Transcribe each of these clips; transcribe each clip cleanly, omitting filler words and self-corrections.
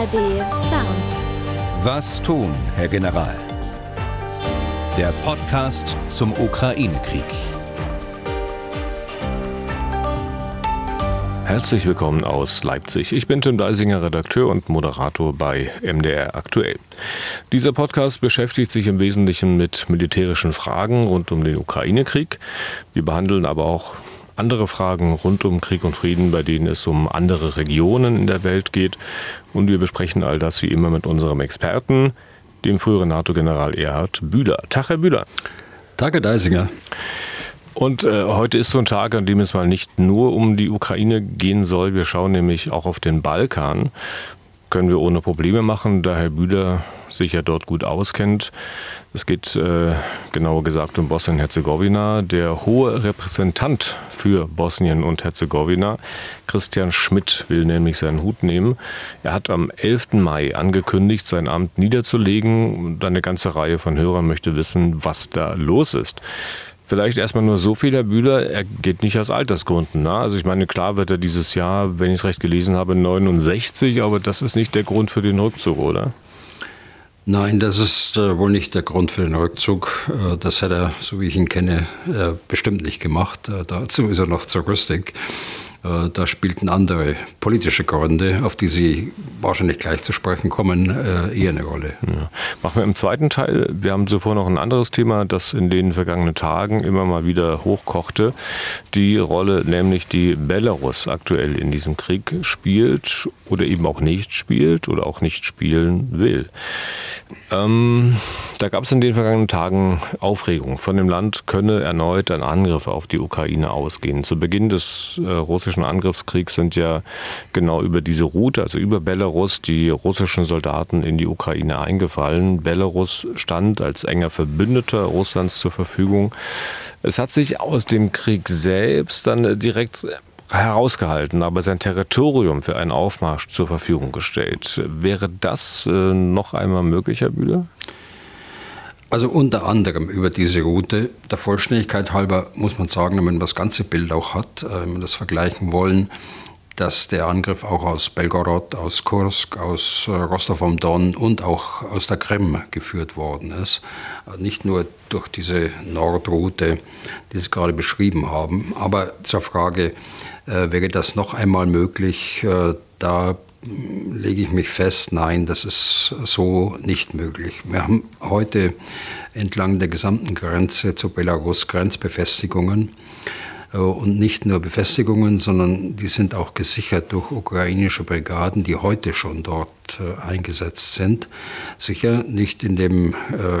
ARD Sounds. Was tun, Herr General? Der Podcast zum Ukraine-Krieg. Herzlich willkommen aus Leipzig. Ich bin Tim Deisinger, Redakteur und Moderator bei MDR Aktuell. Dieser Podcast beschäftigt sich im Wesentlichen mit militärischen Fragen rund um den Ukraine-Krieg. Wir behandeln aber auch andere Fragen rund um Krieg und Frieden, bei denen es um andere Regionen in der Welt geht. Und wir besprechen all das wie immer mit unserem Experten, dem früheren NATO-General Erhard Bühler. Tag, Herr Bühler. Tag, Herr Deisinger. Und heute ist so ein Tag, an dem es mal nicht nur um die Ukraine gehen soll. Wir schauen nämlich auch auf den Balkan. Können wir ohne Probleme machen, da Herr Bühler sich ja dort gut auskennt. Es geht genauer gesagt um Bosnien-Herzegowina. Der hohe Repräsentant für Bosnien und Herzegowina, Christian Schmidt, will nämlich seinen Hut nehmen. Er hat am 11. Mai angekündigt, sein Amt niederzulegen. Und eine ganze Reihe von Hörern möchte wissen, was da los ist. Vielleicht erstmal nur so viel, Herr Bühler, er geht nicht aus Altersgründen. Ne? Also ich meine, klar wird er dieses Jahr, wenn ich es recht gelesen habe, 69, aber das ist nicht der Grund für den Rückzug, oder? Nein, das ist wohl nicht der Grund für den Rückzug. Das hätte er, so wie ich ihn kenne, bestimmt nicht gemacht. Dazu ist er noch zu rüstig. Da spielten andere politische Gründe, auf die Sie wahrscheinlich gleich zu sprechen kommen, eher eine Rolle. Ja. Machen wir im zweiten Teil. Wir haben zuvor noch ein anderes Thema, das in den vergangenen Tagen immer mal wieder hochkochte. Die Rolle, nämlich die Belarus aktuell in diesem Krieg spielt oder eben auch nicht spielt oder auch nicht spielen will. Da gab es in den vergangenen Tagen Aufregung. Von dem Land könne erneut ein Angriff auf die Ukraine ausgehen. Zu Beginn des russischen Angriffskriegs sind ja genau über diese Route, also über Belarus, die russischen Soldaten in die Ukraine eingefallen. Belarus stand als enger Verbündeter Russlands zur Verfügung. Es hat sich aus dem Krieg selbst dann direkt herausgehalten, aber sein Territorium für einen Aufmarsch zur Verfügung gestellt. Wäre das noch einmal möglich, Herr Bühler? Also unter anderem über diese Route. Der Vollständigkeit halber muss man sagen, wenn man das ganze Bild auch hat, wenn wir das vergleichen wollen, dass der Angriff auch aus Belgorod, aus Kursk, aus Rostov am Don und auch aus der Krim geführt worden ist. Nicht nur durch diese Nordroute, die Sie gerade beschrieben haben. Aber zur Frage, wäre das noch einmal möglich, da lege ich mich fest, nein, das ist so nicht möglich. Wir haben heute entlang der gesamten Grenze zu Belarus Grenzbefestigungen. Und nicht nur Befestigungen, sondern die sind auch gesichert durch ukrainische Brigaden, die heute schon dort eingesetzt sind. Sicher nicht in dem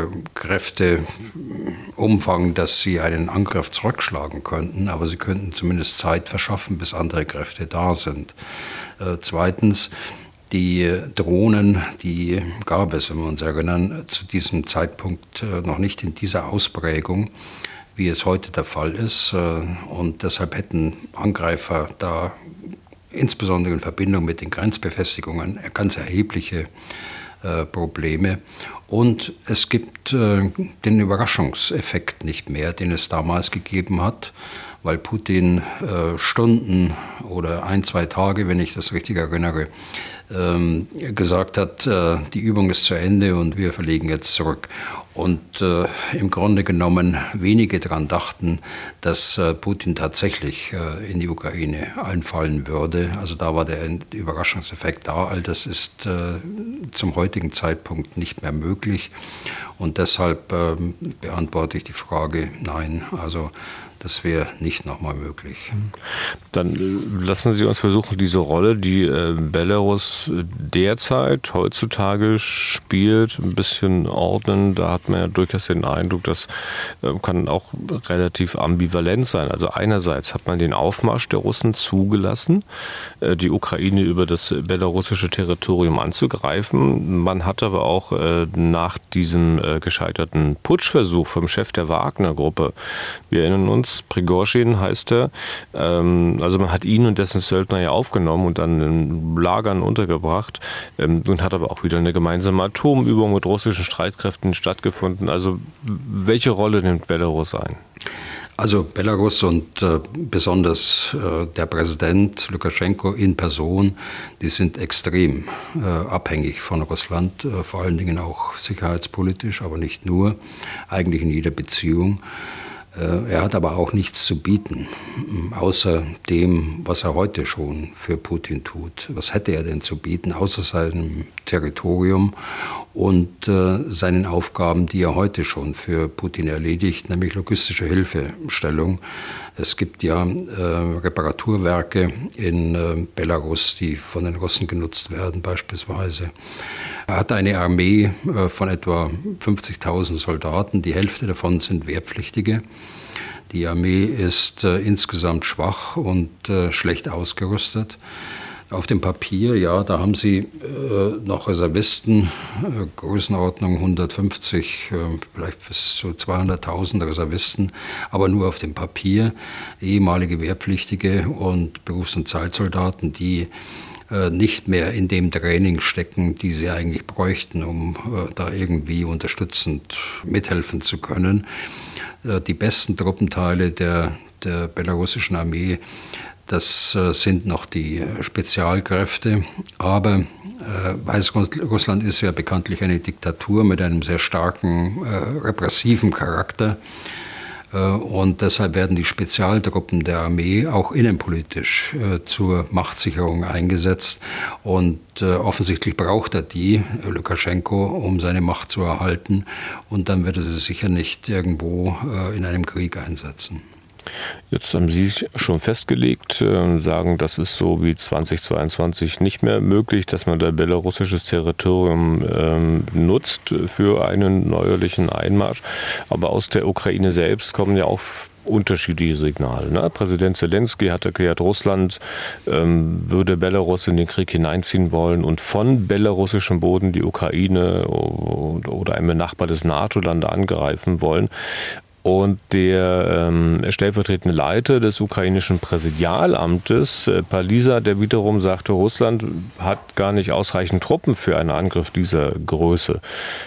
Kräfteumfang, dass sie einen Angriff zurückschlagen könnten, aber sie könnten zumindest Zeit verschaffen, bis andere Kräfte da sind. Zweitens, die Drohnen, die gab es, wenn wir uns erinnern, zu diesem Zeitpunkt noch nicht in dieser Ausprägung, wie es heute der Fall ist. Und deshalb hätten Angreifer da insbesondere in Verbindung mit den Grenzbefestigungen ganz erhebliche Probleme. Und es gibt den Überraschungseffekt nicht mehr, den es damals gegeben hat, weil Putin Stunden oder 1-2 Tage, wenn ich das richtig erinnere, gesagt hat, die Übung ist zu Ende und wir verlegen jetzt zurück. Und im Grunde genommen wenige daran dachten, dass Putin tatsächlich in die Ukraine einfallen würde. Also da war der Überraschungseffekt da. All das ist zum heutigen Zeitpunkt nicht mehr möglich. Und deshalb beantworte ich die Frage, nein, also das wäre nicht nochmal möglich. Dann lassen Sie uns versuchen, diese Rolle, die Belarus derzeit, heutzutage spielt, ein bisschen ordnen. Da hat man ja durchaus den Eindruck, das kann auch relativ ambivalent sein. Also einerseits hat man den Aufmarsch der Russen zugelassen, die Ukraine über das belarussische Territorium anzugreifen. Man hat aber auch nach diesem gescheiterten Putschversuch vom Chef der Wagner-Gruppe, wir erinnern uns, Prigozhin heißt er. Also man hat ihn und dessen Söldner ja aufgenommen und dann in Lagern untergebracht und hat aber auch wieder eine gemeinsame Atomübung mit russischen Streitkräften stattgefunden. Also welche Rolle nimmt Belarus ein? Also Belarus und besonders der Präsident Lukaschenko in Person, die sind extrem abhängig von Russland, vor allen Dingen auch sicherheitspolitisch, aber nicht nur, eigentlich in jeder Beziehung. Er hat aber auch nichts zu bieten, außer dem, was er heute schon für Putin tut. Was hätte er denn zu bieten, außer seinem Territorium und seinen Aufgaben, die er heute schon für Putin erledigt, nämlich logistische Hilfestellung. Es gibt ja Reparaturwerke in Belarus, die von den Russen genutzt werden beispielsweise. Er hat eine Armee von etwa 50.000 Soldaten, die Hälfte davon sind Wehrpflichtige. Die Armee ist insgesamt schwach und schlecht ausgerüstet. Auf dem Papier, ja, da haben sie noch Reservisten, Größenordnung 150, vielleicht bis zu 200.000 Reservisten, aber nur auf dem Papier, ehemalige Wehrpflichtige und Berufs- und Zeitsoldaten, die nicht mehr in dem Training stecken, die sie eigentlich bräuchten, um da irgendwie unterstützend mithelfen zu können. Die besten Truppenteile der belarussischen Armee, das sind noch die Spezialkräfte, aber Weißrussland ist ja bekanntlich eine Diktatur mit einem sehr starken repressiven Charakter. Und deshalb werden die Spezialtruppen der Armee auch innenpolitisch zur Machtsicherung eingesetzt. Und offensichtlich braucht er die, Lukaschenko, um seine Macht zu erhalten. Und dann wird er sie sicher nicht irgendwo in einem Krieg einsetzen. Jetzt haben Sie sich schon festgelegt, sagen, das ist so wie 2022 nicht mehr möglich, dass man da belarussisches Territorium nutzt für einen neuerlichen Einmarsch. Aber aus der Ukraine selbst kommen ja auch unterschiedliche Signale. Ne? Präsident Zelensky hat erklärt, Russland würde Belarus in den Krieg hineinziehen wollen und von belarussischem Boden die Ukraine oder ein benachbartes NATO-Land angreifen wollen. Und der stellvertretende Leiter des ukrainischen Präsidialamtes, Palisa, der wiederum sagte, Russland hat gar nicht ausreichend Truppen für einen Angriff dieser Größe.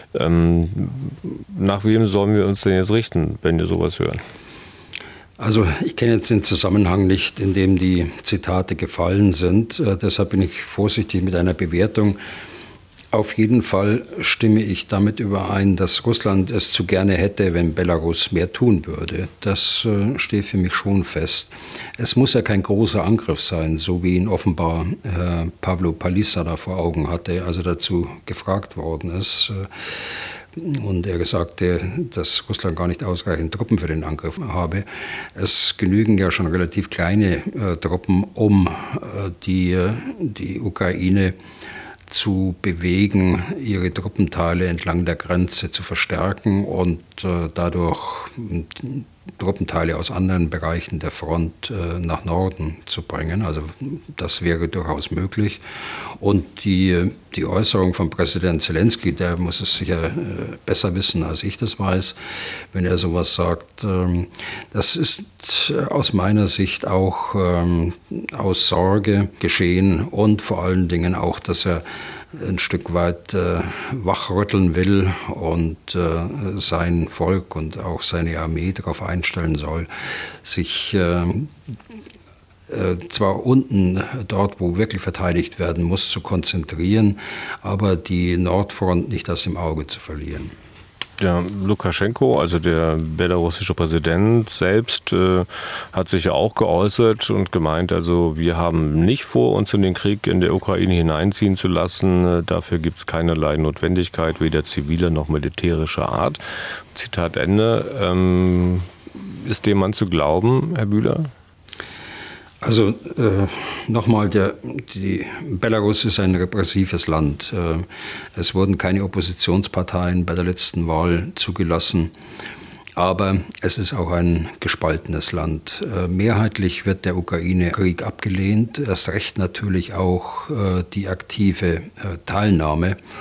Nach wem sollen wir uns denn jetzt richten, wenn wir sowas hören? Also ich kenne jetzt den Zusammenhang nicht, in dem die Zitate gefallen sind. Deshalb bin ich vorsichtig mit einer Bewertung. Auf jeden Fall stimme ich damit überein, dass Russland es zu gerne hätte, wenn Belarus mehr tun würde. Das steht für mich schon fest. Es muss ja kein großer Angriff sein, so wie ihn offenbar Pavlo Palisa da vor Augen hatte, als er dazu gefragt worden ist. Und er sagte, dass Russland gar nicht ausreichend Truppen für den Angriff habe. Es genügen ja schon relativ kleine Truppen, um die Ukraine zu bewegen, ihre Truppenteile entlang der Grenze zu verstärken und dadurch Truppenteile aus anderen Bereichen der Front nach Norden zu bringen. Also das wäre durchaus möglich. Und die Äußerung von Präsident Zelensky, der muss es sicher besser wissen, als ich das weiß, wenn er sowas sagt. Das ist aus meiner Sicht auch aus Sorge geschehen und vor allen Dingen auch, dass er ein Stück weit wachrütteln will und sein Volk und auch seine Armee darauf einstellen soll, sich zwar unten, dort wo wirklich verteidigt werden muss, zu konzentrieren, aber die Nordfront nicht aus dem Auge zu verlieren. Der Lukaschenko, also der belarussische Präsident selbst, hat sich ja auch geäußert und gemeint, also wir haben nicht vor, uns in den Krieg in der Ukraine hineinziehen zu lassen. Dafür gibt es keinerlei Notwendigkeit, weder ziviler noch militärischer Art. Zitat Ende. Ist dem Mann zu glauben, Herr Bühler? Also nochmal, Belarus ist ein repressives Land. Es wurden keine Oppositionsparteien bei der letzten Wahl zugelassen, aber es ist auch ein gespaltenes Land. Mehrheitlich wird der Ukraine-Krieg abgelehnt, erst recht natürlich auch die aktive Teilnahme.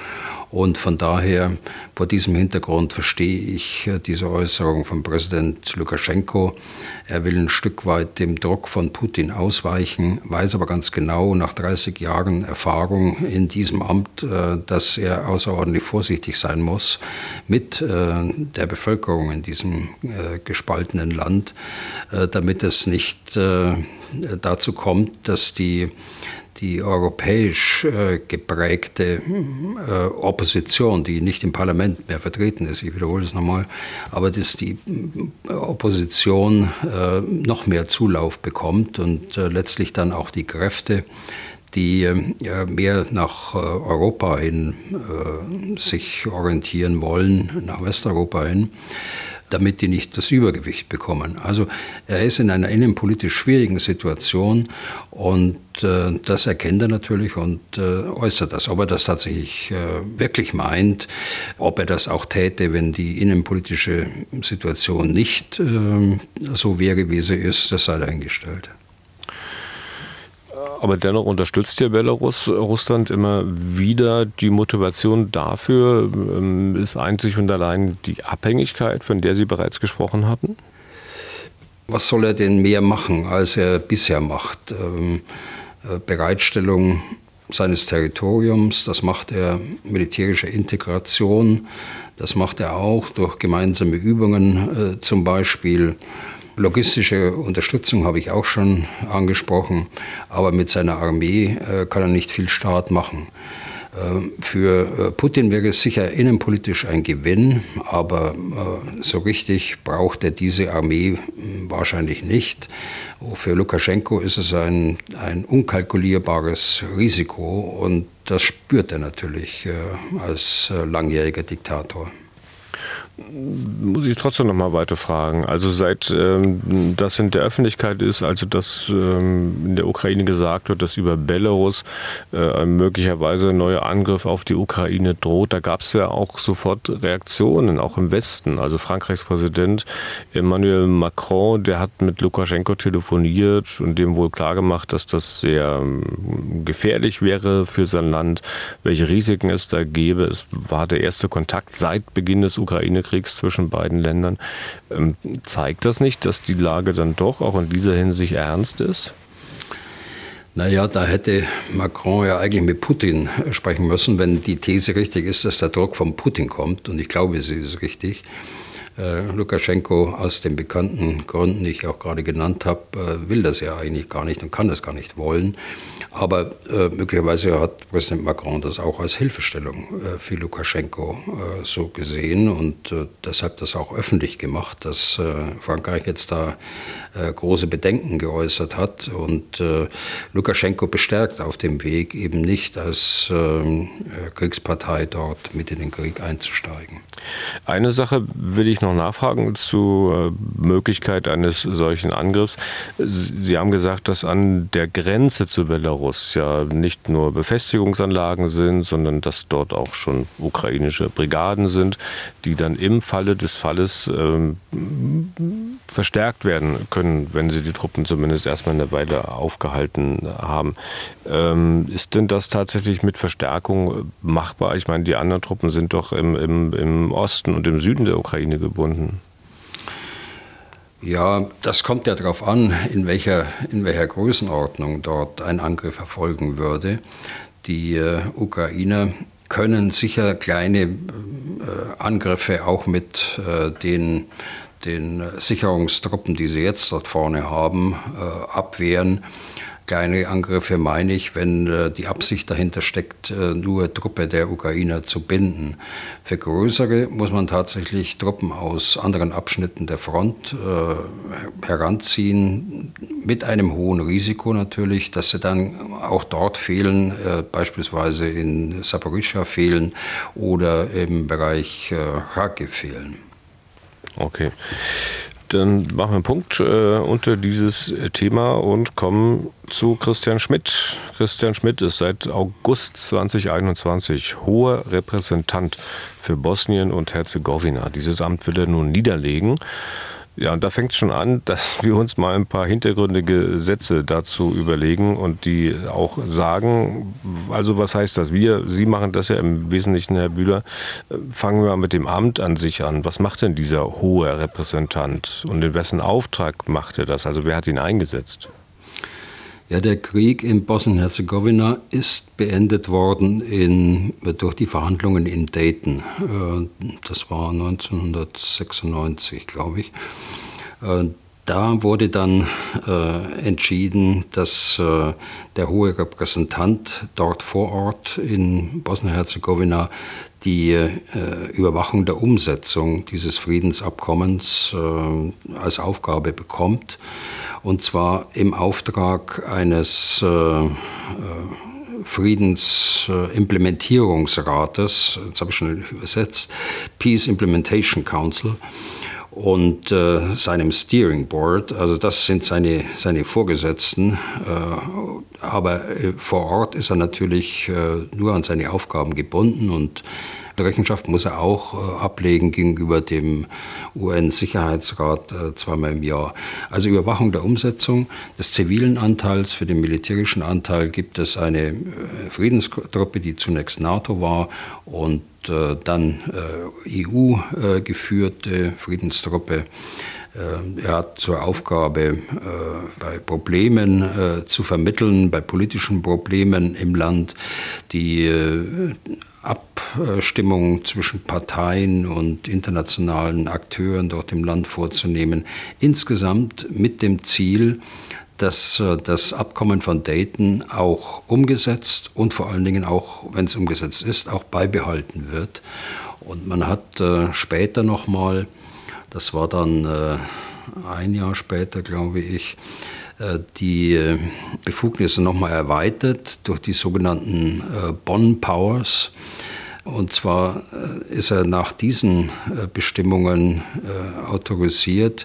Und von daher, vor diesem Hintergrund verstehe ich diese Äußerung von Präsident Lukaschenko. Er will ein Stück weit dem Druck von Putin ausweichen, weiß aber ganz genau nach 30 Jahren Erfahrung in diesem Amt, dass er außerordentlich vorsichtig sein muss mit der Bevölkerung in diesem gespaltenen Land, damit es nicht dazu kommt, dass die europäisch geprägte Opposition, die nicht im Parlament mehr vertreten ist, ich wiederhole es nochmal, aber dass die Opposition noch mehr Zulauf bekommt und letztlich dann auch die Kräfte, die mehr nach Europa hin sich orientieren wollen, nach Westeuropa hin, damit die nicht das Übergewicht bekommen. Also er ist in einer innenpolitisch schwierigen Situation und das erkennt er natürlich und äußert das. Ob er das tatsächlich wirklich meint, ob er das auch täte, wenn die innenpolitische Situation nicht so wäre, wie sie ist, das sei dahingestellt. Aber dennoch unterstützt ja Russland immer wieder. Die Motivation dafür ist einzig und allein die Abhängigkeit, von der Sie bereits gesprochen hatten? Was soll er denn mehr machen, als er bisher macht? Bereitstellung seines Territoriums, das macht er militärische Integration, das macht er auch durch gemeinsame Übungen zum Beispiel. Logistische Unterstützung habe ich auch schon angesprochen, aber mit seiner Armee kann er nicht viel Staat machen. Für Putin wäre es sicher innenpolitisch ein Gewinn, aber so richtig braucht er diese Armee wahrscheinlich nicht. Für Lukaschenko ist es ein unkalkulierbares Risiko und das spürt er natürlich als langjähriger Diktator. Muss ich trotzdem noch mal weiter fragen. Also seit das in der Öffentlichkeit ist, also dass in der Ukraine gesagt wird, dass über Belarus möglicherweise ein neuer Angriff auf die Ukraine droht, da gab es ja auch sofort Reaktionen, auch im Westen. Also Frankreichs Präsident Emmanuel Macron, der hat mit Lukaschenko telefoniert und dem wohl klargemacht, dass das sehr gefährlich wäre für sein Land, welche Risiken es da gäbe. Es war der erste Kontakt seit Beginn des Ukraine-Kriegs zwischen beiden Ländern. Zeigt das nicht, dass die Lage dann doch auch in dieser Hinsicht ernst ist? Naja, da hätte Macron ja eigentlich mit Putin sprechen müssen, wenn die These richtig ist, dass der Druck von Putin kommt. Und ich glaube, sie ist richtig. Lukaschenko aus den bekannten Gründen, die ich auch gerade genannt habe, will das ja eigentlich gar nicht und kann das gar nicht wollen. Aber möglicherweise hat Präsident Macron das auch als Hilfestellung für Lukaschenko so gesehen und deshalb das auch öffentlich gemacht, dass Frankreich jetzt da große Bedenken geäußert hat und Lukaschenko bestärkt auf dem Weg, eben nicht als Kriegspartei dort mit in den Krieg einzusteigen. Eine Sache will ich noch nachfragen zur Möglichkeit eines solchen Angriffs. Sie haben gesagt, dass an der Grenze zu Belarus ja nicht nur Befestigungsanlagen sind, sondern dass dort auch schon ukrainische Brigaden sind, die dann im Falle des Falles verstärkt werden können, wenn sie die Truppen zumindest erstmal eine Weile aufgehalten haben. Ist denn das tatsächlich mit Verstärkung machbar? Ich meine, die anderen Truppen sind doch im Osten und im Süden der Ukraine gebunden. Ja, das kommt ja darauf an, in welcher Größenordnung dort ein Angriff erfolgen würde. Die Ukrainer können sicher kleine Angriffe auch mit den Sicherungstruppen, die sie jetzt dort vorne haben, abwehren. Kleine Angriffe meine ich, wenn die Absicht dahinter steckt, nur Truppe der Ukrainer zu binden. Für größere muss man tatsächlich Truppen aus anderen Abschnitten der Front heranziehen, mit einem hohen Risiko natürlich, dass sie dann auch dort fehlen, beispielsweise in Saporischschja fehlen oder im Bereich Kharkiv fehlen. Okay. Dann machen wir einen Punkt unter dieses Thema und kommen zu Christian Schmidt. Christian Schmidt ist seit August 2021 hoher Repräsentant für Bosnien und Herzegowina. Dieses Amt will er nun niederlegen. Ja, und da fängt es schon an, dass wir uns mal ein paar hintergründige Sätze dazu überlegen und die auch sagen, also was heißt das? Sie machen das ja im Wesentlichen, Herr Bühler. Fangen wir mal mit dem Amt an sich an. Was macht denn dieser hohe Repräsentant und in wessen Auftrag macht er das? Also wer hat ihn eingesetzt? Ja, der Krieg in Bosnien-Herzegowina ist beendet worden durch die Verhandlungen in Dayton. Das war 1996, glaube ich. Da wurde dann entschieden, dass der hohe Repräsentant dort vor Ort in Bosnien-Herzegowina die Überwachung der Umsetzung dieses Friedensabkommens als Aufgabe bekommt. Und zwar im Auftrag eines Friedensimplementierungsrates, das habe ich schon übersetzt, Peace Implementation Council, und seinem Steering Board. Also das sind seine Vorgesetzten. Aber vor Ort ist er natürlich nur an seine Aufgaben gebunden und Rechenschaft muss er auch ablegen gegenüber dem UN-Sicherheitsrat zweimal im Jahr. Also Überwachung der Umsetzung des zivilen Anteils. Für den militärischen Anteil gibt es eine Friedenstruppe, die zunächst NATO war und dann EU-geführte Friedenstruppe. Er hat zur Aufgabe, bei Problemen zu vermitteln, bei politischen Problemen im Land, die Abstimmung zwischen Parteien und internationalen Akteuren dort im Land vorzunehmen. Insgesamt mit dem Ziel, dass das Abkommen von Dayton auch umgesetzt und vor allen Dingen auch, wenn es umgesetzt ist, auch beibehalten wird. Und man hat später nochmal, das war dann ein Jahr später, glaube ich, die Befugnisse nochmal erweitert durch die sogenannten Bonn Powers. Und zwar ist er nach diesen Bestimmungen autorisiert,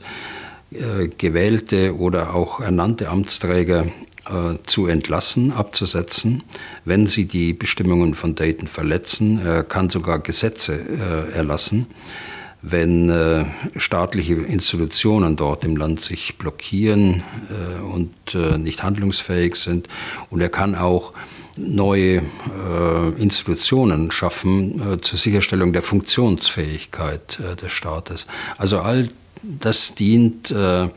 gewählte oder auch ernannte Amtsträger zu entlassen, abzusetzen, wenn sie die Bestimmungen von Dayton verletzen. Er kann sogar Gesetze erlassen, wenn staatliche Institutionen dort im Land sich blockieren und nicht handlungsfähig sind. Und er kann auch neue Institutionen schaffen zur Sicherstellung der Funktionsfähigkeit des Staates. Also all das dient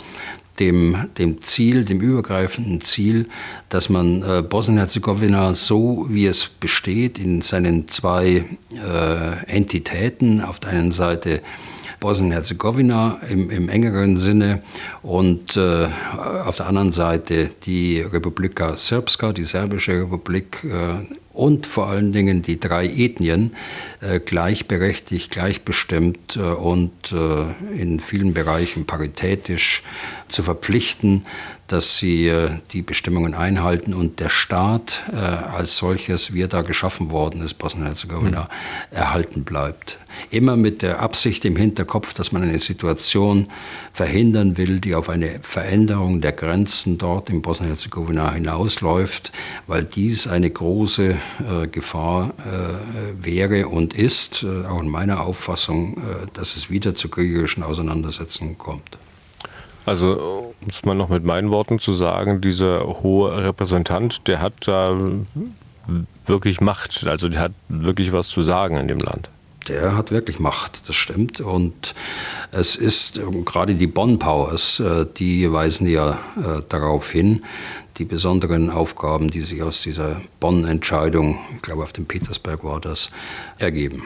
dem Ziel, dem übergreifenden Ziel, dass man Bosnien-Herzegowina so, wie es besteht, in seinen zwei Entitäten, auf der einen Seite Bosnien-Herzegowina im engeren Sinne und auf der anderen Seite die Republika Srpska, die serbische Republik, und vor allen Dingen die drei Ethnien gleichberechtigt, gleichbestimmt und in vielen Bereichen paritätisch zu verpflichten, dass sie die Bestimmungen einhalten und der Staat als solches, wie er da geschaffen worden ist, Bosnien-Herzegowina, erhalten bleibt. Immer mit der Absicht im Hinterkopf, dass man eine Situation verhindern will, die auf eine Veränderung der Grenzen dort in Bosnien-Herzegowina hinausläuft, weil dies eine große Gefahr wäre und ist, auch in meiner Auffassung, dass es wieder zu kriegerischen Auseinandersetzungen kommt. Also, um es mal noch mit meinen Worten zu sagen, dieser hohe Repräsentant, der hat da wirklich Macht, also der hat wirklich was zu sagen in dem Land. Der hat wirklich Macht, das stimmt. Und es ist gerade die Bonn Powers, die weisen ja darauf hin, die besonderen Aufgaben, die sich aus dieser Bonn-Entscheidung, ich glaube auf dem Petersberg war das, ergeben.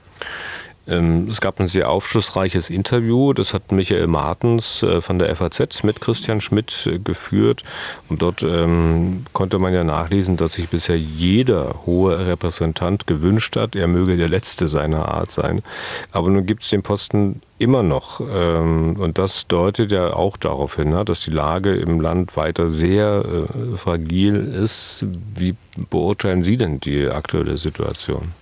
Es gab ein sehr aufschlussreiches Interview, das hat Michael Martens von der FAZ mit Christian Schmidt geführt. Und dort konnte man ja nachlesen, dass sich bisher jeder hohe Repräsentant gewünscht hat, er möge der Letzte seiner Art sein. Aber nun gibt es den Posten immer noch. Und das deutet ja auch darauf hin, dass die Lage im Land weiter sehr fragil ist. Wie beurteilen Sie denn die aktuelle Situation?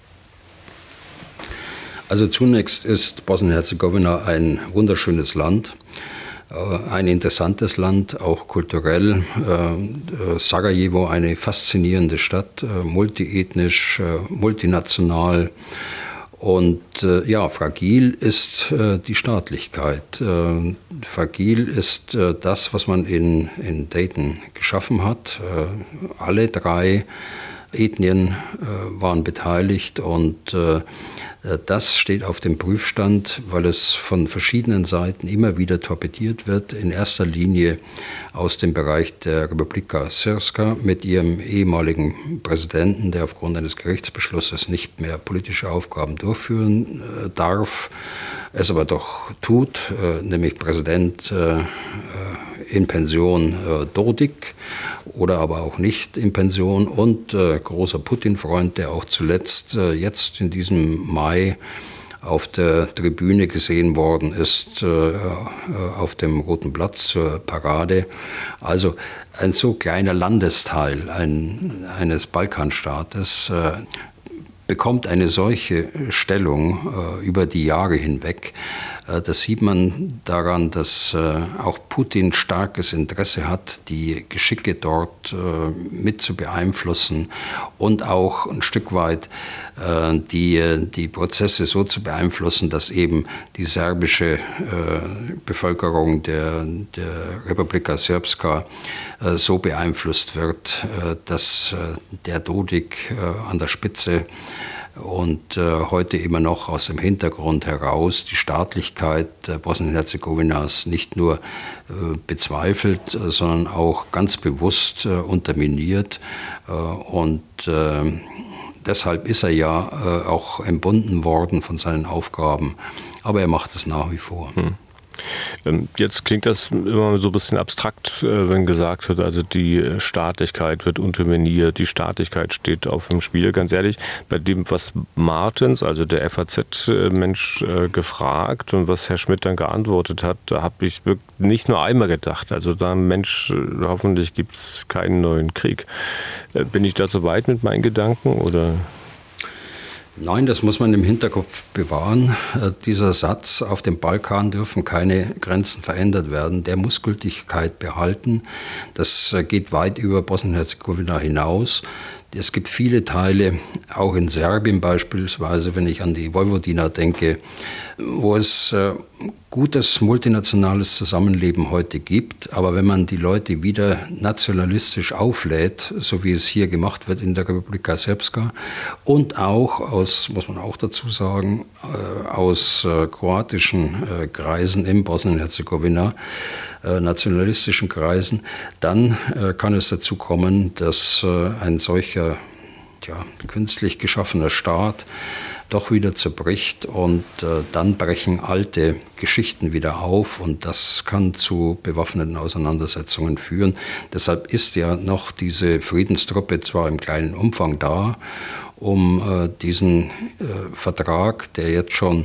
Also zunächst ist Bosnien-Herzegowina ein wunderschönes Land, ein interessantes Land, auch kulturell. Sarajevo, eine faszinierende Stadt, multiethnisch, multinational Und fragil ist die Staatlichkeit. Fragil ist das, was man in Dayton geschaffen hat. Alle 3 Ethnien waren beteiligt und das steht auf dem Prüfstand, weil es von verschiedenen Seiten immer wieder torpediert wird. In erster Linie aus dem Bereich der Republika Srpska mit ihrem ehemaligen Präsidenten, der aufgrund eines Gerichtsbeschlusses nicht mehr politische Aufgaben durchführen darf, es aber doch tut, nämlich Präsident in Pension Dodik oder aber auch nicht in Pension und großer Putin-Freund, der auch zuletzt jetzt in diesem Mai auf der Tribüne gesehen worden ist, auf dem Roten Platz zur Parade. Also ein so kleiner Landesteil eines Balkanstaates bekommt eine solche Stellung über die Jahre hinweg. Das sieht man daran, dass auch Putin starkes Interesse hat, die Geschicke dort mit zu beeinflussen und auch ein Stück weit die Prozesse so zu beeinflussen, dass eben die serbische Bevölkerung der Republika Srpska so beeinflusst wird, dass der Dodik an der Spitze und heute immer noch aus dem Hintergrund heraus die Staatlichkeit Bosnien-Herzegowinas nicht nur bezweifelt, sondern auch ganz bewusst unterminiert. Und deshalb ist er ja auch entbunden worden von seinen Aufgaben. Aber er macht es nach wie vor. Jetzt klingt das immer so ein bisschen abstrakt, wenn gesagt wird, also die Staatlichkeit wird unterminiert, die Staatlichkeit steht auf dem Spiel. Ganz ehrlich, bei dem, was Martens, also der FAZ-Mensch, gefragt und was Herr Schmidt dann geantwortet hat, da habe ich wirklich nicht nur einmal gedacht, also da Mensch, hoffentlich gibt es keinen neuen Krieg. Bin ich da so weit mit meinen Gedanken oder? Nein, das muss man im Hinterkopf bewahren. Dieser Satz, auf dem Balkan dürfen keine Grenzen verändert werden, der muss Gültigkeit behalten. Das geht weit über Bosnien-Herzegowina hinaus. Es gibt viele Teile, auch in Serbien beispielsweise, wenn ich an die Vojvodina denke, wo es gutes multinationales Zusammenleben heute gibt. Aber wenn man die Leute wieder nationalistisch auflädt, so wie es hier gemacht wird in der Republika Srpska und auch aus, muss man auch dazu sagen, aus kroatischen Kreisen in Bosnien-Herzegowina, nationalistischen Kreisen, dann kann es dazu kommen, dass ein solcher künstlich geschaffener Staat doch wieder zerbricht und dann brechen alte Geschichten wieder auf und das kann zu bewaffneten Auseinandersetzungen führen. Deshalb ist ja noch diese Friedenstruppe zwar im kleinen Umfang da, um diesen Vertrag, der jetzt schon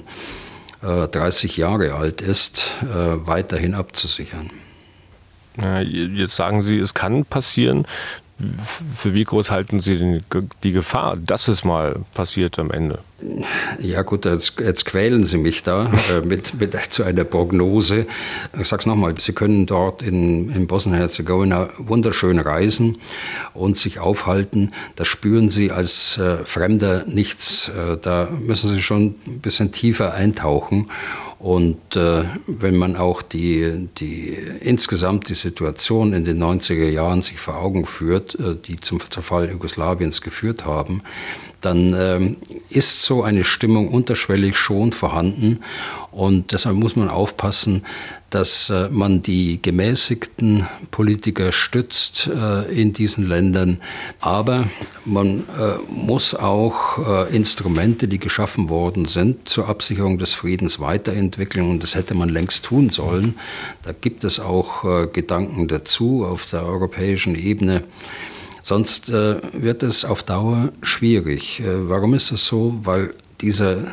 30 Jahre alt ist, weiterhin abzusichern. Ja, jetzt sagen Sie, es kann passieren. Für wie groß halten Sie denn die Gefahr, dass es mal passiert am Ende? Ja gut, jetzt quälen Sie mich da mit zu einer Prognose. Ich sage es nochmal, Sie können dort in Bosnien-Herzegowina wunderschön reisen und sich aufhalten. Das spüren Sie als Fremder nichts. Da müssen Sie schon ein bisschen tiefer eintauchen. Und wenn man auch insgesamt die Situation in den 90er Jahren sich vor Augen führt, die zum Zerfall Jugoslawiens geführt haben, dann ist so eine Stimmung unterschwellig schon vorhanden. Und deshalb muss man aufpassen, dass man die gemäßigten Politiker stützt in diesen Ländern. Aber man muss auch Instrumente, die geschaffen worden sind, zur Absicherung des Friedens weiterentwickeln. Und das hätte man längst tun sollen. Da gibt es auch Gedanken dazu auf der europäischen Ebene. Sonst wird es auf Dauer schwierig. Warum ist das so? Weil dieser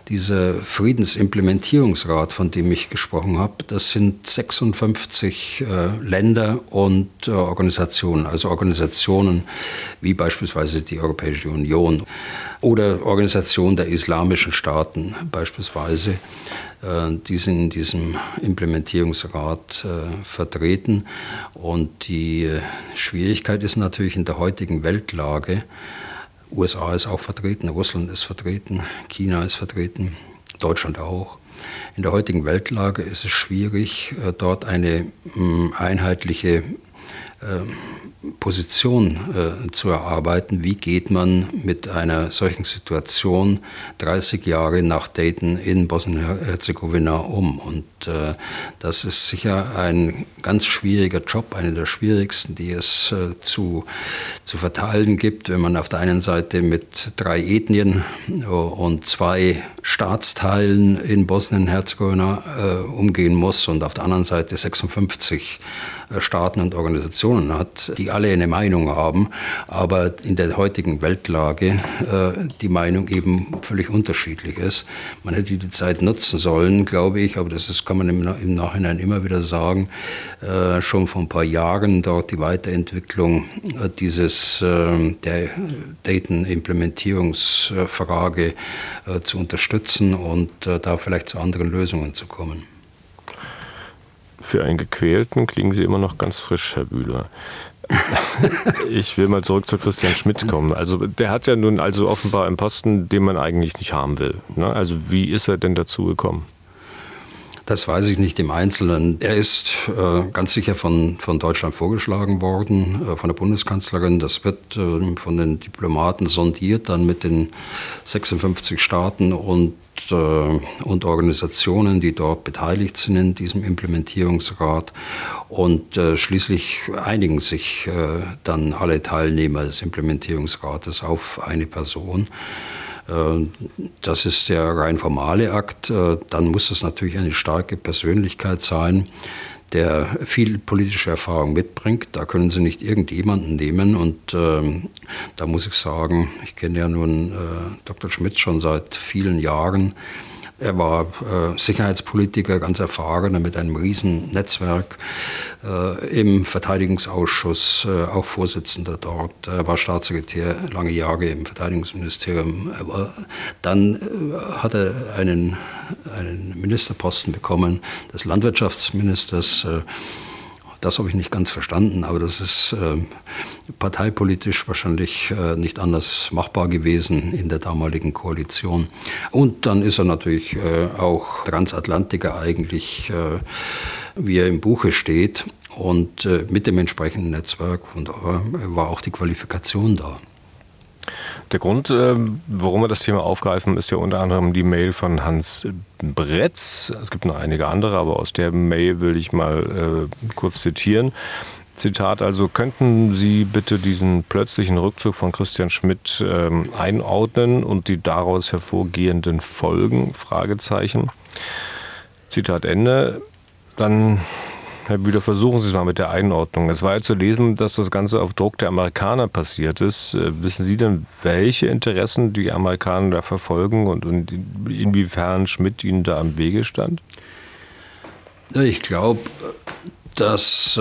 Friedensimplementierungsrat, von dem ich gesprochen habe, das sind 56 Länder und Organisationen, also Organisationen wie beispielsweise die Europäische Union oder Organisation der islamischen Staaten beispielsweise, die sind in diesem Implementierungsrat vertreten. Und die Schwierigkeit ist natürlich in der heutigen Weltlage, USA ist auch vertreten, Russland ist vertreten, China ist vertreten, Deutschland auch. In der heutigen Weltlage ist es schwierig, dort eine einheitliche Position zu erarbeiten. Wie geht man mit einer solchen Situation 30 Jahre nach Dayton in Bosnien-Herzegowina um? Und das ist sicher ein ganz schwieriger Job, einer der schwierigsten, die es zu verteilen gibt, wenn man auf der einen Seite mit 3 Ethnien und 2 Staatsteilen in Bosnien-Herzegowina umgehen muss und auf der anderen Seite 56 Staaten und Organisationen hat, die alle eine Meinung haben, aber in der heutigen Weltlage die Meinung eben völlig unterschiedlich ist. Man hätte die Zeit nutzen sollen, glaube ich, aber das kann man im Nachhinein immer wieder sagen, schon vor ein paar Jahren dort die Weiterentwicklung der Dayton-Implementierungsfrage zu unterstützen und da vielleicht zu anderen Lösungen zu kommen. Für einen Gequälten klingen Sie immer noch ganz frisch, Herr Bühler. Ich will mal zurück zu Christian Schmidt kommen. Also der hat ja nun also offenbar einen Posten, den man eigentlich nicht haben will. Ne? Also wie ist er denn dazu gekommen? Das weiß ich nicht im Einzelnen. Er ist ganz sicher von Deutschland vorgeschlagen worden, von der Bundeskanzlerin. Das wird von den Diplomaten sondiert, dann mit den 56 Staaten und Organisationen, die dort beteiligt sind in diesem Implementierungsrat. Und schließlich einigen sich dann alle Teilnehmer des Implementierungsrates auf eine Person. Das ist der rein formale Akt. Dann muss es natürlich eine starke Persönlichkeit sein, der viel politische Erfahrung mitbringt. Da können Sie nicht irgendjemanden nehmen. Und da muss ich sagen, ich kenne ja nun Dr. Schmidt schon seit vielen Jahren. Er war Sicherheitspolitiker, ganz erfahrener mit einem riesen Netzwerk im Verteidigungsausschuss, auch Vorsitzender dort. Er war Staatssekretär lange Jahre im Verteidigungsministerium. Dann hat er einen Ministerposten bekommen, des Landwirtschaftsministers. Das habe ich nicht ganz verstanden, aber das ist parteipolitisch wahrscheinlich nicht anders machbar gewesen in der damaligen Koalition. Und dann ist er natürlich auch Transatlantiker eigentlich, wie er im Buche steht. Und mit dem entsprechenden Netzwerk war auch die Qualifikation da. Der Grund, warum wir das Thema aufgreifen, ist ja unter anderem die Mail von Hans Bretz. Es gibt noch einige andere, aber aus der Mail will ich mal kurz zitieren. Zitat, also könnten Sie bitte diesen plötzlichen Rückzug von Christian Schmidt einordnen und die daraus hervorgehenden Folgen? Fragezeichen. Zitat Ende. Dann, Herr Bühler, versuchen Sie es mal mit der Einordnung. Es war ja zu lesen, dass das Ganze auf Druck der Amerikaner passiert ist. Wissen Sie denn, welche Interessen die Amerikaner da verfolgen und inwiefern Schmidt Ihnen da am Wege stand? Ich glaube, dass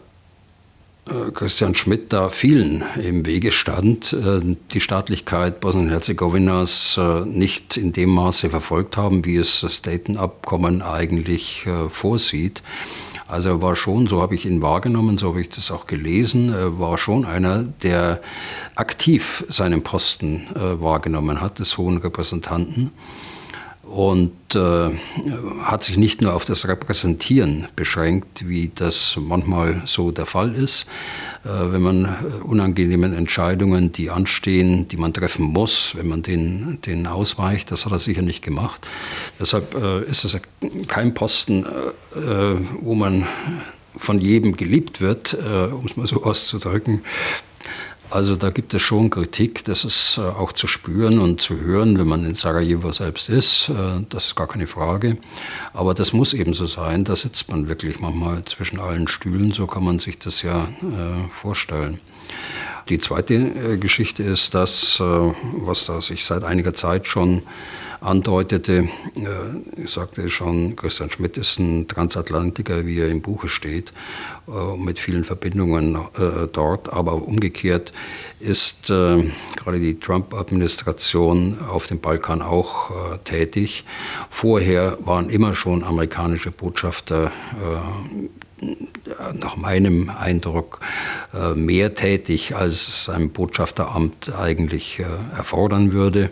Christian Schmidt da vielen im Wege stand, die Staatlichkeit Bosnien-Herzegowinas nicht in dem Maße verfolgt haben, wie es das Dayton-Abkommen eigentlich vorsieht. Also er war schon, so habe ich ihn wahrgenommen, so habe ich das auch gelesen, war schon einer, der aktiv seinen Posten wahrgenommen hat, des Hohen Repräsentanten. Und hat sich nicht nur auf das Repräsentieren beschränkt, wie das manchmal so der Fall ist, wenn man unangenehmen Entscheidungen, die anstehen, die man treffen muss, wenn man denen ausweicht. Das hat er sicher nicht gemacht. Deshalb ist es kein Posten, wo man von jedem geliebt wird, um es mal so auszudrücken. Also da gibt es schon Kritik, das ist auch zu spüren und zu hören, wenn man in Sarajevo selbst ist, das ist gar keine Frage. Aber das muss eben so sein, da sitzt man wirklich manchmal zwischen allen Stühlen, so kann man sich das ja vorstellen. Die zweite Geschichte ist das, was da sich seit einiger Zeit schon andeutete. Ich sagte schon, Christian Schmidt ist ein Transatlantiker, wie er im Buche steht, mit vielen Verbindungen dort. Aber umgekehrt ist gerade die Trump-Administration auf dem Balkan auch tätig. Vorher waren immer schon amerikanische Botschafter nach meinem Eindruck mehr tätig, als es ein Botschafteramt eigentlich erfordern würde.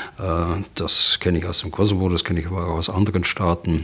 Das kenne ich aus dem Kosovo, das kenne ich aber auch aus anderen Staaten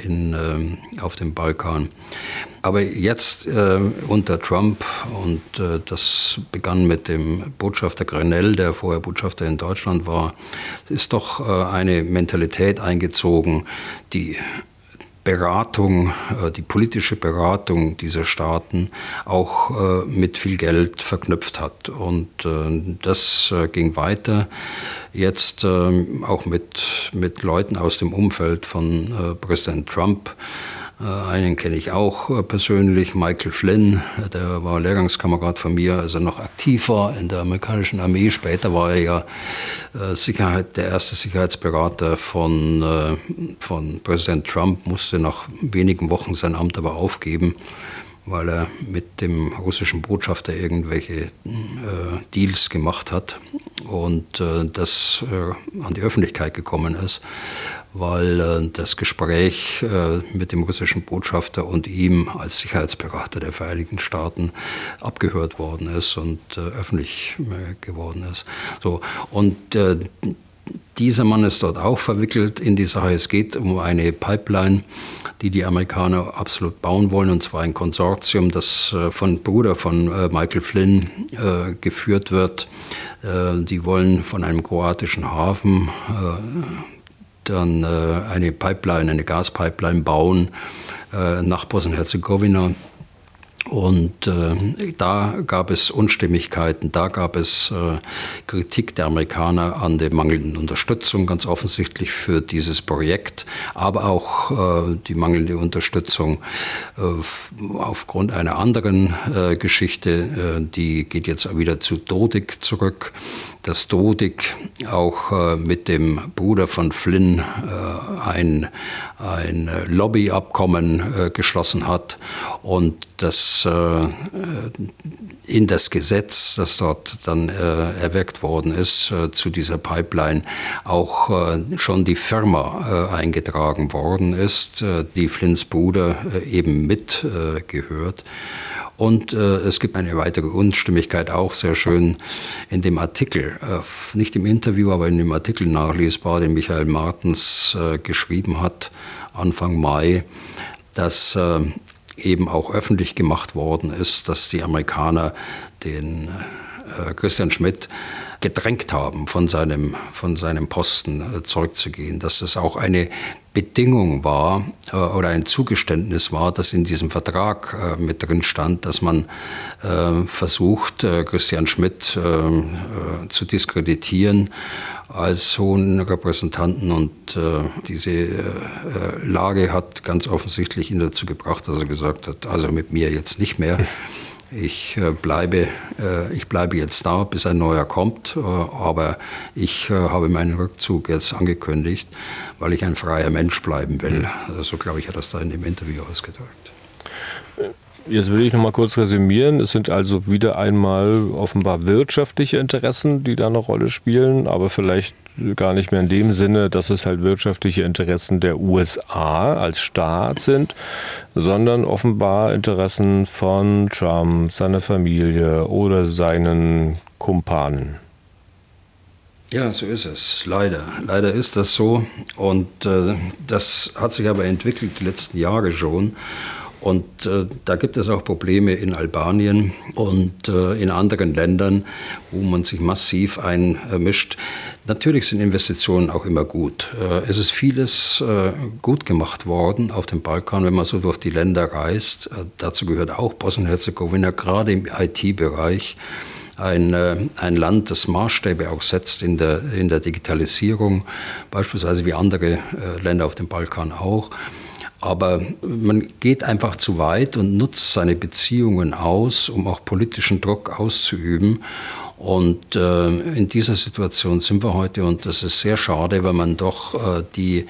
auf dem Balkan. Aber jetzt unter Trump, und das begann mit dem Botschafter Grenell, der vorher Botschafter in Deutschland war, ist doch eine Mentalität eingezogen, die Beratung, die politische Beratung dieser Staaten auch mit viel Geld verknüpft hat. Und das ging weiter. Jetzt auch mit Leuten aus dem Umfeld von Präsident Trump. Einen kenne ich auch persönlich, Michael Flynn, der war Lehrgangskamerad von mir, als er noch aktiv war in der amerikanischen Armee. Später war er ja der erste Sicherheitsberater von Präsident Trump, musste nach wenigen Wochen sein Amt aber aufgeben, weil er mit dem russischen Botschafter irgendwelche Deals gemacht hat und das an die Öffentlichkeit gekommen ist, weil das Gespräch mit dem russischen Botschafter und ihm als Sicherheitsberater der Vereinigten Staaten abgehört worden ist und öffentlich geworden ist. So, und dieser Mann ist dort auch verwickelt in die Sache. Es geht um eine Pipeline, die Amerikaner absolut bauen wollen, und zwar ein Konsortium, das von Bruder von Michael Flynn geführt wird. Die wollen von einem kroatischen Hafen dann eine Pipeline, eine Gaspipeline bauen nach Bosnien-Herzegowina. Und da gab es Unstimmigkeiten, da gab es Kritik der Amerikaner an der mangelnden Unterstützung, ganz offensichtlich für dieses Projekt, aber auch die mangelnde Unterstützung aufgrund einer anderen Geschichte, die geht jetzt wieder zu Dodik zurück, dass Dodik auch mit dem Bruder von Flynn ein Lobbyabkommen geschlossen hat und das in das Gesetz, das dort dann erwirkt worden ist, zu dieser Pipeline auch schon die Firma eingetragen worden ist, die Flynns Bruder eben mitgehört. Und es gibt eine weitere Unstimmigkeit, auch sehr schön in dem Artikel, nicht im Interview, aber in dem Artikel nachlesbar, den Michael Martens geschrieben hat, Anfang Mai, dass eben auch öffentlich gemacht worden ist, dass die Amerikaner den Christian Schmidt gedrängt haben, von seinem Posten zurückzugehen, dass es auch eine Bedingung war oder ein Zugeständnis war, das in diesem Vertrag mit drin stand, dass man versucht, Christian Schmidt zu diskreditieren als hohen Repräsentanten, und diese Lage hat ganz offensichtlich ihn dazu gebracht, dass er gesagt hat, also mit mir jetzt nicht mehr. Ich bleibe jetzt da, bis ein neuer kommt, aber ich habe meinen Rückzug jetzt angekündigt, weil ich ein freier Mensch bleiben will. So, glaube ich, hat das da in dem Interview ausgedrückt. Jetzt will ich noch mal kurz resümieren. Es sind also wieder einmal offenbar wirtschaftliche Interessen, die da eine Rolle spielen, aber vielleicht gar nicht mehr in dem Sinne, dass es halt wirtschaftliche Interessen der USA als Staat sind, sondern offenbar Interessen von Trump, seiner Familie oder seinen Kumpanen. Ja, so ist es. Leider. Leider ist das so. Und das hat sich aber entwickelt die letzten Jahre schon. Und da gibt es auch Probleme in Albanien und in anderen Ländern, wo man sich massiv einmischt. Natürlich sind Investitionen auch immer gut. Es ist vieles gut gemacht worden auf dem Balkan, wenn man so durch die Länder reist. Dazu gehört auch Bosnien-Herzegowina, gerade im IT-Bereich. Ein Land, das Maßstäbe auch setzt in der Digitalisierung, beispielsweise wie andere Länder auf dem Balkan auch. Aber man geht einfach zu weit und nutzt seine Beziehungen aus, um auch politischen Druck auszuüben. Und in dieser Situation sind wir heute, und das ist sehr schade, weil man doch die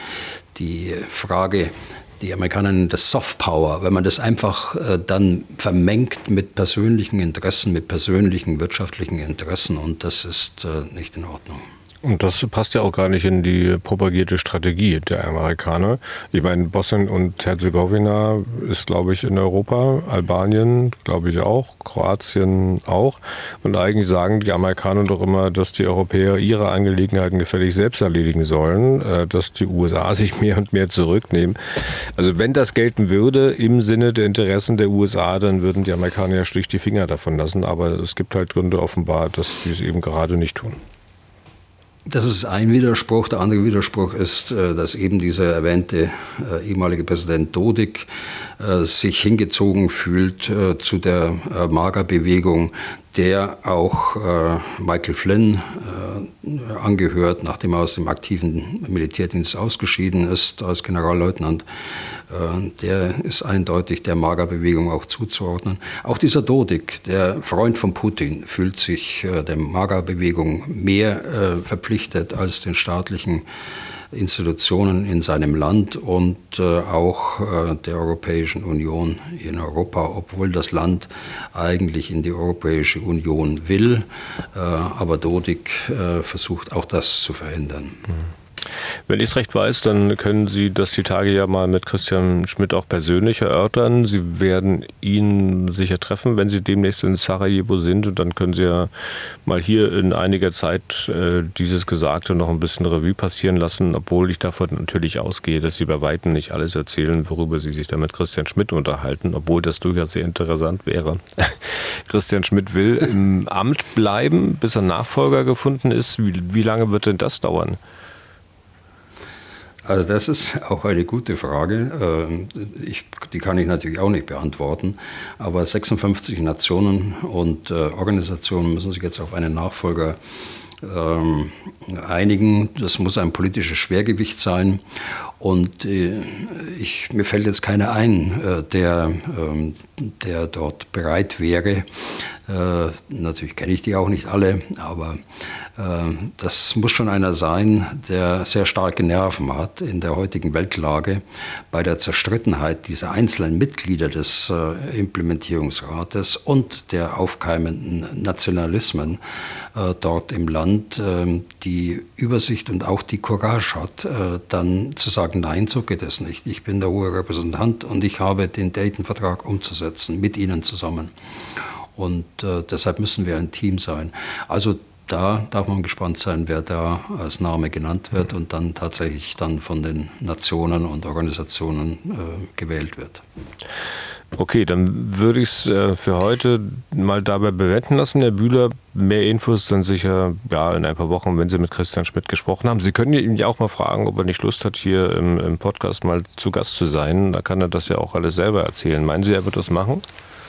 Frage, die Amerikaner nennen das Soft Power, wenn man das einfach dann vermengt mit persönlichen Interessen, mit persönlichen wirtschaftlichen Interessen, und das ist nicht in Ordnung. Und das passt ja auch gar nicht in die propagierte Strategie der Amerikaner. Ich meine, Bosnien und Herzegowina ist, glaube ich, in Europa, Albanien, glaube ich auch, Kroatien auch. Und eigentlich sagen die Amerikaner doch immer, dass die Europäer ihre Angelegenheiten gefällig selbst erledigen sollen, dass die USA sich mehr und mehr zurücknehmen. Also wenn das gelten würde im Sinne der Interessen der USA, dann würden die Amerikaner ja schlicht die Finger davon lassen. Aber es gibt halt Gründe offenbar, dass die es eben gerade nicht tun. Das ist ein Widerspruch. Der andere Widerspruch ist, dass eben dieser erwähnte ehemalige Präsident Dodik sich hingezogen fühlt zu der MAGA-Bewegung, der auch Michael Flynn angehört, nachdem er aus dem aktiven Militärdienst ausgeschieden ist als Generalleutnant. Der ist eindeutig der MAGA-Bewegung auch zuzuordnen. Auch dieser Dodik, der Freund von Putin, fühlt sich der MAGA-Bewegung mehr verpflichtet als den staatlichen Institutionen in seinem Land und auch der Europäischen Union in Europa, obwohl das Land eigentlich in die Europäische Union will. Aber Dodik versucht auch das zu verhindern. Wenn ich es recht weiß, dann können Sie das die Tage ja mal mit Christian Schmidt auch persönlich erörtern. Sie werden ihn sicher treffen, wenn Sie demnächst in Sarajevo sind. Und dann können Sie ja mal hier in einiger Zeit dieses Gesagte noch ein bisschen Revue passieren lassen, obwohl ich davon natürlich ausgehe, dass Sie bei Weitem nicht alles erzählen, worüber Sie sich da mit Christian Schmidt unterhalten, obwohl das durchaus sehr interessant wäre. Christian Schmidt will im Amt bleiben, bis ein Nachfolger gefunden ist. Wie lange wird denn das dauern? Also das ist auch eine gute Frage. Die kann ich natürlich auch nicht beantworten. Aber 56 Nationen und Organisationen müssen sich jetzt auf einen Nachfolger einigen. Das muss ein politisches Schwergewicht sein. Und mir fällt jetzt keiner ein, der dort bereit wäre. Natürlich kenne ich die auch nicht alle, aber das muss schon einer sein, der sehr starke Nerven hat in der heutigen Weltlage bei der Zerstrittenheit dieser einzelnen Mitglieder des Implementierungsrates und der aufkeimenden Nationalismen dort im Land, die Übersicht und auch die Courage hat, dann zu sagen, nein, so geht es nicht. Ich bin der hohe Repräsentant und ich habe den Dayton-Vertrag umzusetzen, mit Ihnen zusammen. Und deshalb müssen wir ein Team sein. Also da darf man gespannt sein, wer da als Name genannt wird und dann tatsächlich dann von den Nationen und Organisationen gewählt wird. Okay, dann würde ich es für heute mal dabei bewenden lassen, Herr Bühler. Mehr Infos dann sicher in ein paar Wochen, wenn Sie mit Christian Schmidt gesprochen haben. Sie können ihn ja auch mal fragen, ob er nicht Lust hat, hier im Podcast mal zu Gast zu sein. Da kann er das ja auch alles selber erzählen. Meinen Sie, er wird das machen?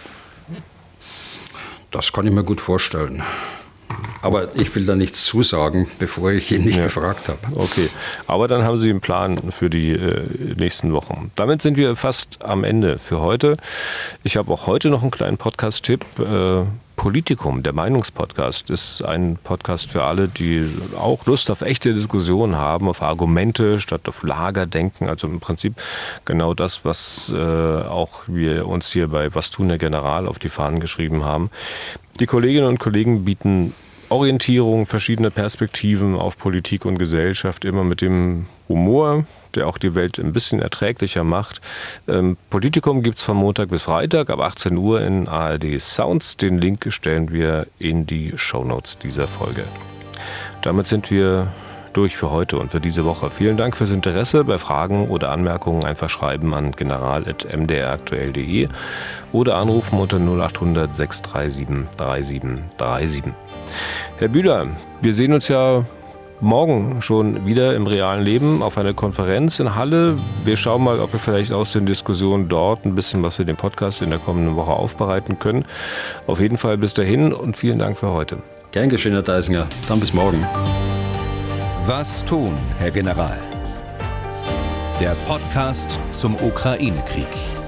Das kann ich mir gut vorstellen. Aber ich will da nichts zusagen, bevor ich ihn nicht gefragt habe. Okay, aber dann haben Sie einen Plan für die nächsten Wochen. Damit sind wir fast am Ende für heute. Ich habe auch heute noch einen kleinen Podcast-Tipp. Politikum, der Meinungspodcast, ist ein Podcast für alle, die auch Lust auf echte Diskussionen haben, auf Argumente statt auf Lagerdenken. Also im Prinzip genau das, was auch wir uns hier bei Was tun, Herr General auf die Fahnen geschrieben haben. Die Kolleginnen und Kollegen bieten Orientierung, verschiedene Perspektiven auf Politik und Gesellschaft, immer mit dem Humor, der auch die Welt ein bisschen erträglicher macht. Politikum gibt es von Montag bis Freitag ab 18 Uhr in ARD Sounds. Den Link stellen wir in die Shownotes dieser Folge. Damit sind wir durch für heute und für diese Woche. Vielen Dank fürs Interesse. Bei Fragen oder Anmerkungen einfach schreiben an general@mdraktuell.de oder anrufen unter 0800 637 3737. Herr Bühler, wir sehen uns ja morgen schon wieder im realen Leben auf einer Konferenz in Halle. Wir schauen mal, ob wir vielleicht aus den Diskussionen dort ein bisschen was für den Podcast in der kommenden Woche aufbereiten können. Auf jeden Fall bis dahin und vielen Dank für heute. Gern geschehen, Herr Deisinger. Dann bis morgen. Was tun, Herr General? Der Podcast zum Ukraine-Krieg.